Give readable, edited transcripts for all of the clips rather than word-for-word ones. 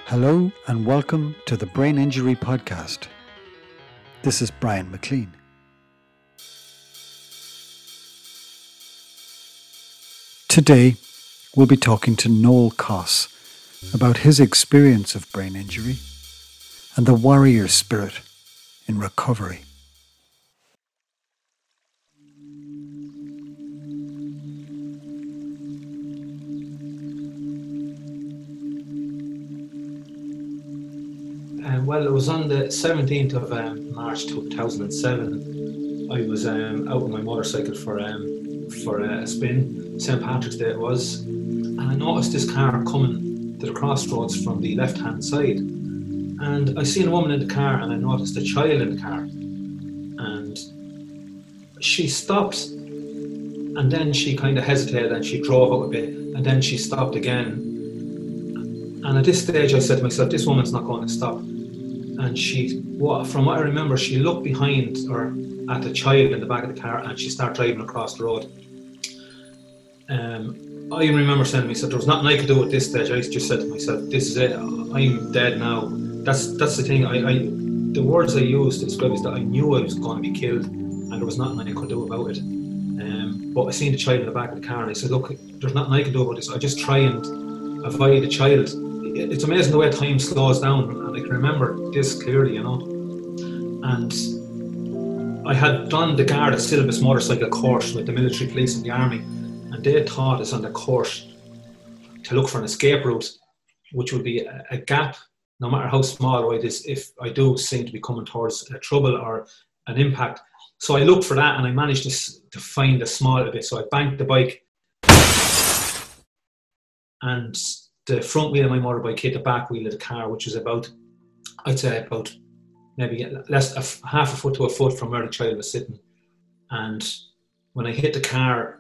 Hello and welcome to the Brain Injury Podcast. This is Brian McLean. Today we'll be talking to Noel Koss about his experience of brain injury and the warrior spirit in recovery. Well, it was on the 17th of March 2007. I was out on my motorcycle for a spin. St. Patrick's Day it was. And I noticed this car coming to the crossroads from the left-hand side. And I seen a woman in the car and I noticed a child in the car. And she stopped. And then she kind of hesitated and she drove out a bit. And then she stopped again. And at this stage I said to myself, this woman's not going to stop. And from what I remember, she looked behind her at the child in the back of the car and she started driving across the road. I remember saying to myself, there was nothing I could do at this stage. I just said to myself, this is it, I'm dead now. That's the thing. The words I used to describe is that I knew I was going to be killed and there was nothing I could do about it. But I seen the child in the back of the car and I said, look, there's nothing I can do about this. I just try and avoid the child. It's amazing the way time slows down, and I can remember this clearly, you know. And I had done the Garda syllabus motorcycle course with the military police and the army, and they taught us on the course to look for an escape route, which would be a gap, no matter how small it is, if I do seem to be coming towards a trouble or an impact. So I looked for that, and I managed to find a small bit. So I banked the bike, and the front wheel of my motorbike hit the back wheel of the car, which was about maybe less half a foot to a foot from where the child was sitting. And when I hit the car,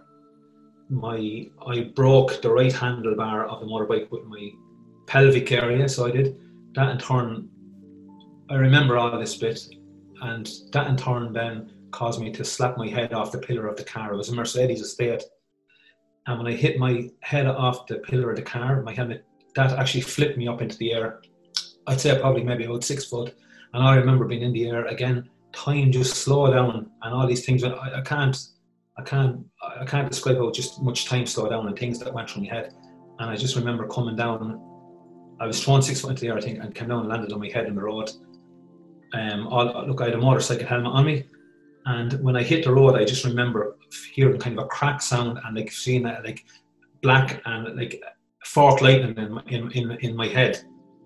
I broke the right handlebar of the motorbike with my pelvic area. So I did that in turn. I remember all this bit, and that in turn then caused me to slap my head off the pillar of the car. It was a Mercedes estate. And when I hit my head off the pillar of the car, my helmet, that actually flipped me up into the air. I'd say probably maybe about 6 foot. And I remember being in the air again, time just slowed down and all these things. I can't describe how just much time slowed down and things that went through my head. And I just remember coming down. I was thrown 6 foot into the air, I think, and came down and landed on my head in the road. I had a motorcycle helmet on me. And when I hit the road, I just remember hearing kind of a crack sound and like seeing that like black and like fork lightning in my head.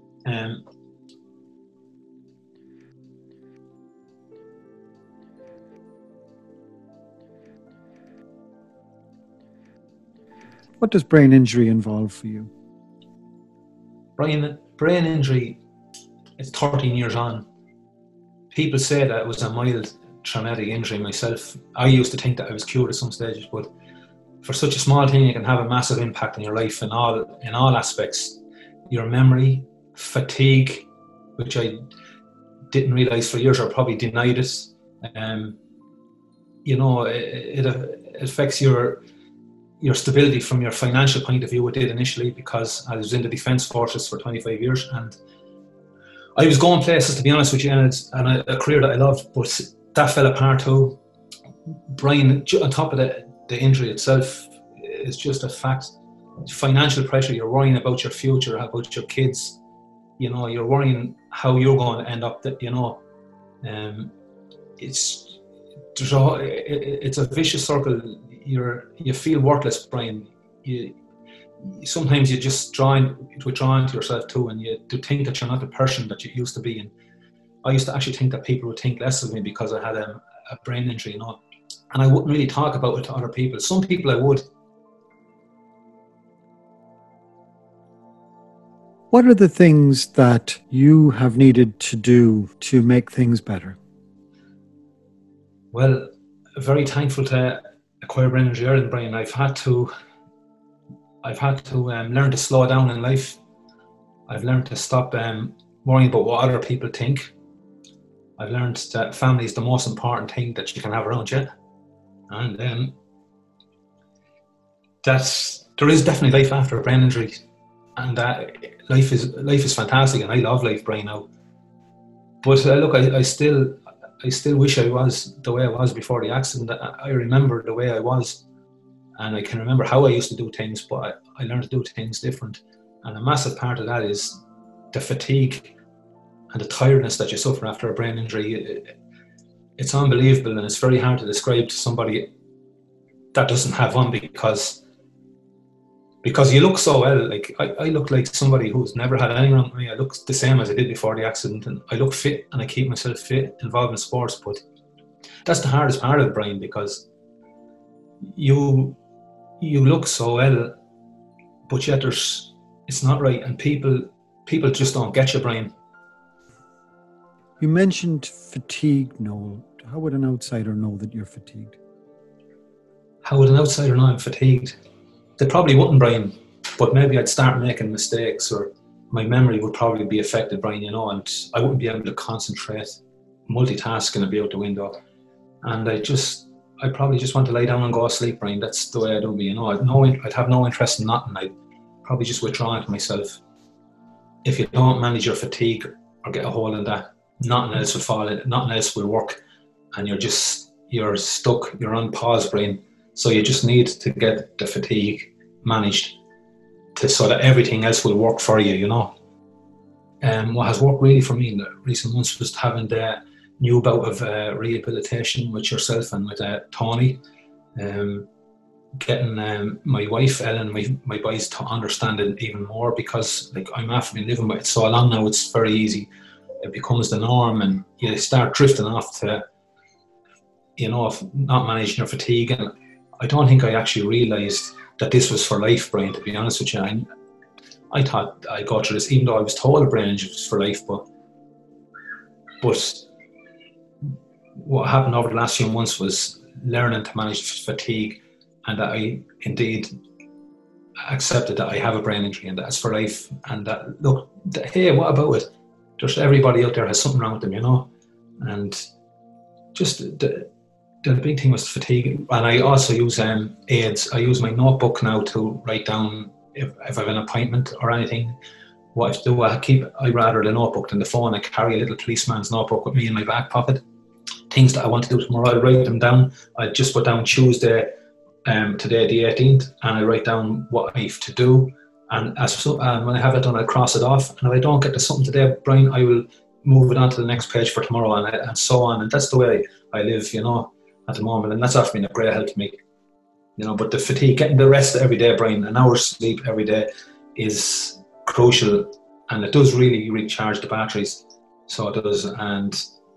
What does brain injury involve for you? Brain injury is 13 years on. People say that it was a mild traumatic injury myself. I used to think that I was cured at some stages, but for such a small thing, it can have a massive impact on your life in all aspects. Your memory, fatigue, which I didn't realise for years, or probably denied it. It affects your stability from your financial point of view. It did initially, because I was in the Defence Forces for 25 years and I was going places, to be honest with you, and a career that I loved, but that fell apart too. Brian, on top of the injury itself, is just a fact. Financial pressure, you're worrying about your future, about your kids. You know, you're worrying how you're going to end up. It's a vicious circle. You feel worthless, Brian. Sometimes you just withdraw into yourself too, and you to think that you're not the person that you used to be. And I used to actually think that people would think less of me because I had a brain injury, you know. And I wouldn't really talk about it to other people. Some people I would. What are the things that you have needed to do to make things better? Well, very thankful to acquire brain injury early, Brian. I've had to learn to slow down in life. I've learned to stop worrying about what other people think. I've learned that family is the most important thing that you can have around you. And that there is definitely life after a brain injury. and that life is fantastic, and I love life, Brian, now. But look, I still wish I was the way I was before the accident. I remember the way I was, and I can remember how I used to do things, but I learned to do things different. And a massive part of that is the fatigue and the tiredness that you suffer after a brain injury. It's unbelievable, and it's very hard to describe to somebody that doesn't have one, because you look so well. Like I look like somebody who's never had anything wrong with me. I look the same as I did before the accident, and I look fit, and I keep myself fit, involved in sports. But that's the hardest part of it, Brian, because you look so well, but yet it's not right, and people just don't get you, Brian. You mentioned fatigue, Noel. How would an outsider know that you're fatigued? How would an outsider know I'm fatigued? They probably wouldn't, Brian, but maybe I'd start making mistakes, or my memory would probably be affected, Brian, and I wouldn't be able to concentrate. Multitasking would be out the window, and I'd probably just want to lie down and go to sleep, Brian. That's the way I'd be, I'd have no interest in nothing. I'd probably just withdraw into myself. If you don't manage your fatigue or get a hold of that, nothing else will fall in, nothing else will work, and you're stuck, you're on pause, Brian. So you just need to get the fatigue managed so that everything else will work for you, What has worked really for me in the recent months was having the new bout of rehabilitation with yourself and with Tony. Getting my wife, Ellen, my boys to understand it even more, because I'm after been living with it so long now, it's very easy. It becomes the norm, and you start drifting off to, not managing your fatigue. And I don't think I actually realised that this was for life, Brian, to be honest with you. I thought I'd go through this, even though I was told a brain injury was for life. But what happened over the last few months was learning to manage fatigue, and that I indeed accepted that I have a brain injury and that it's for life. And that, look, hey, what about it? Just everybody out there has something wrong with them, And just the big thing was fatigue. And I also use aids. I use my notebook now to write down if I have an appointment or anything. What I do, I rather the notebook than the phone. I carry a little policeman's notebook with me in my back pocket. Things that I want to do tomorrow, I write them down. I just put down Tuesday, today the 18th, and I write down what I have to do. And when I have it done, I cross it off. And if I don't get to something today, Brian, I will move it on to the next page for tomorrow, and so on. And that's the way I live, at the moment. And that's often been a great help to me. But the fatigue, getting the rest every day, Brian, an hour's sleep every day is crucial. And it does really recharge the batteries. So it does. And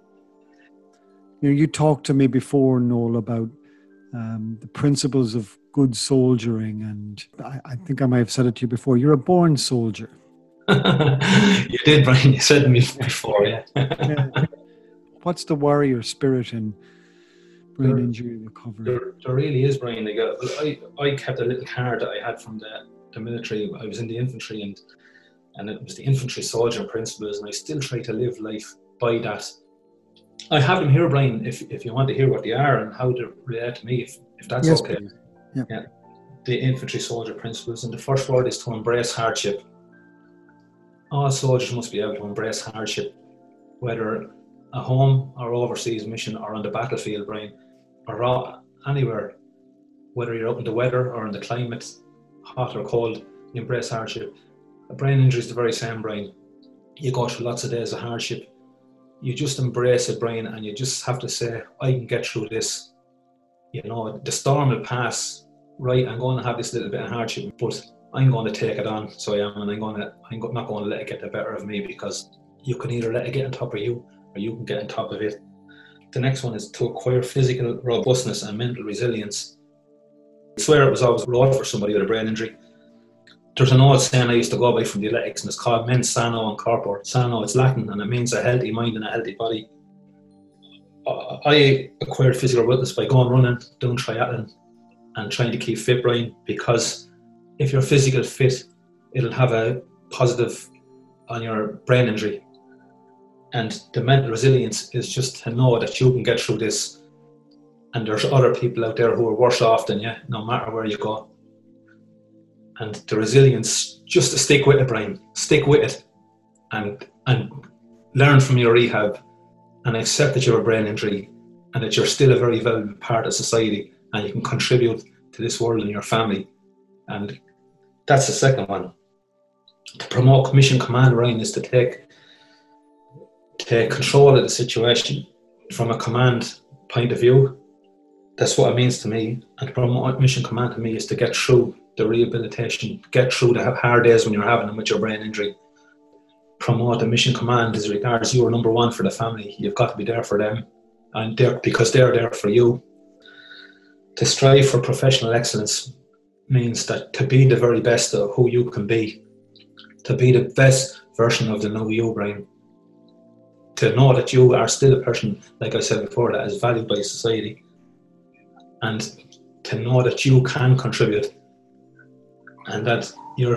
you talked to me before, Noel, about the principles of good soldiering, and I think I might have said it to you before. You're a born soldier. You did, Brian. You said to me before, yeah. What's the warrior spirit in brain injury recovery? There really is, Brian. I kept a little card that I had from the military. I was in the infantry, and it was the infantry soldier principles, and I still try to live life by that. I have them here, Brian, if you want to hear what they are and how they relate to me, if that's yes, okay. Yeah. The infantry soldier principles, and the first word is to embrace hardship. All soldiers must be able to embrace hardship, whether a home or overseas mission or on the battlefield, Brian, or anywhere, whether you're out in the weather or in the climate, hot or cold, you embrace hardship. A brain injury is the very same, Brian. You go through lots of days of hardship. You just embrace it, Brian, and you just have to say, I can get through this. The storm will pass. Right, I'm going to have this little bit of hardship, but I'm going to take it on. So I am, and I'm not going to let it get the better of me, because you can either let it get on top of you, or you can get on top of it. The next one is to acquire physical robustness and mental resilience. I swear it was always road for somebody with a brain injury. There's an old saying I used to go by from the athletics, and it's called mens sano in corpore. Sano, it's Latin, and it means a healthy mind and a healthy body. I acquired physical robustness by going running, doing triathlon, and trying to keep fit, Brian, because if you're physically fit, it'll have a positive on your brain injury. And the mental resilience is just to know that you can get through this, and there's other people out there who are worse off than you, no matter where you go. and the resilience just to stick with it, Brian. Stick with it and learn from your rehab and accept that you're a brain injury and that you're still a very valuable part of society and you can contribute to this world and your family. And that's the second one. To promote mission command, Ryan, is to take control of the situation from a command point of view. That's what it means to me. And to promote mission command to me is to get through the rehabilitation, get through the hard days when you're having them with your brain injury. Promote the mission command as regards you are number one for the family. You've got to be there for them, and because they're there for you. To strive for professional excellence means that to be the very best of who you can be, to be the best version of the new you, Brian. To know that you are still a person, like I said before, that is valued by society, and to know that you can contribute and that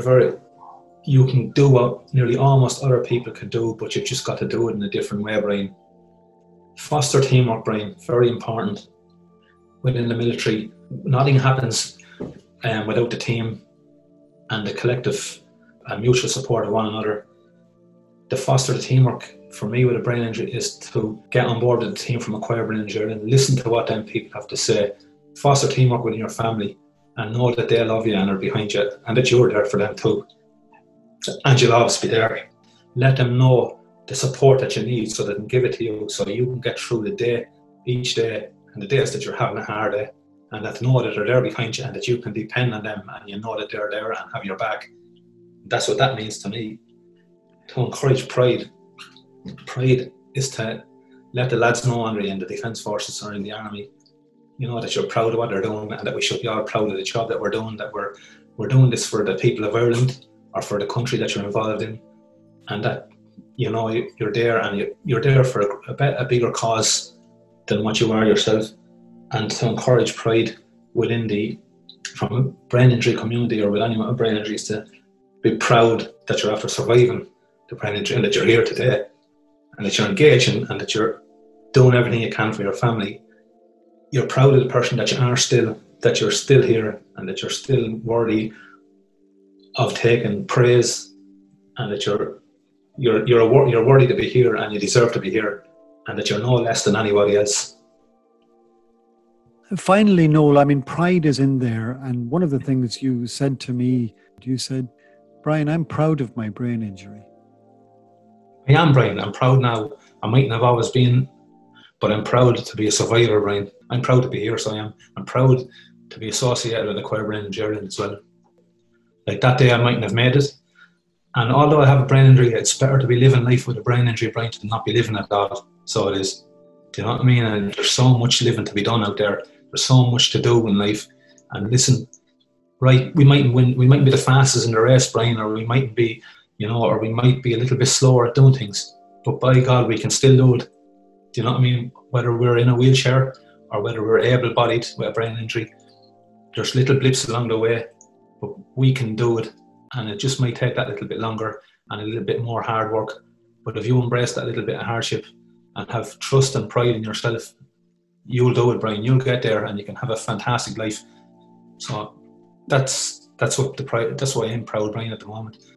you can do what nearly almost other people can do, but you've just got to do it in a different way, Brian. Foster teamwork, Brian, very important. Within the military, nothing happens without the team and the collective and mutual support of one another. To foster the teamwork for me with a brain injury is to get on board with the team from Acquire Brain Injury and listen to what them people have to say. Foster teamwork within your family and know that they love you and are behind you and that you're there for them too. And you'll always be there. Let them know the support that you need so they can give it to you so you can get through the day, each day, and the days that you're having a hard day, and that know that they're there behind you and that you can depend on them and you know that they're there and have your back. That's what that means to me. To encourage pride. Pride is to let the lads know, Andre, in the Defence Forces or in the Army, you know, that you're proud of what they're doing and that we should be all proud of the job that we're doing, that we're doing this for the people of Ireland or for the country that you're involved in, and that, you know, you're there and you're there for a bigger cause than what you are yourself. And to encourage pride from a brain injury community or with anyone with brain injuries, to be proud that you're after surviving the brain injury and that you're here today and that you're engaging and that you're doing everything you can for your family. You're proud of the person that you are still, that you're still here and that you're still worthy of taking praise and that you're worthy to be here and you deserve to be here and that you're no less than anybody else. Finally, Noel, I mean, pride is in there. And one of the things you said to me, you said, Brian, I'm proud of my brain injury. I am, Brian. I'm proud now. I mightn't have always been, but I'm proud to be a survivor, Brian. I'm proud to be here, so I am. I'm proud to be associated with Acquire Brain Injury as well. Like that day I mightn't have made it. And although I have a brain injury, it's better to be living life with a brain injury, Brian, than not be living at all. So it is. Do you know what I mean? And there's so much living to be done out there. There's so much to do in life. And listen, right, we mightn't win, we mightn't be the fastest in the race, Brian, or we mightn't be, you know, or we might be a little bit slower at doing things. But by God, we can still do it. Do you know what I mean? Whether we're in a wheelchair or whether we're able-bodied with a brain injury, there's little blips along the way, but we can do it. And it just might take that little bit longer and a little bit more hard work. But if you embrace that little bit of hardship and have trust and pride in yourself, you'll do it, Brian. You'll get there and you can have a fantastic life. So that's why I'm proud, Brian, at the moment.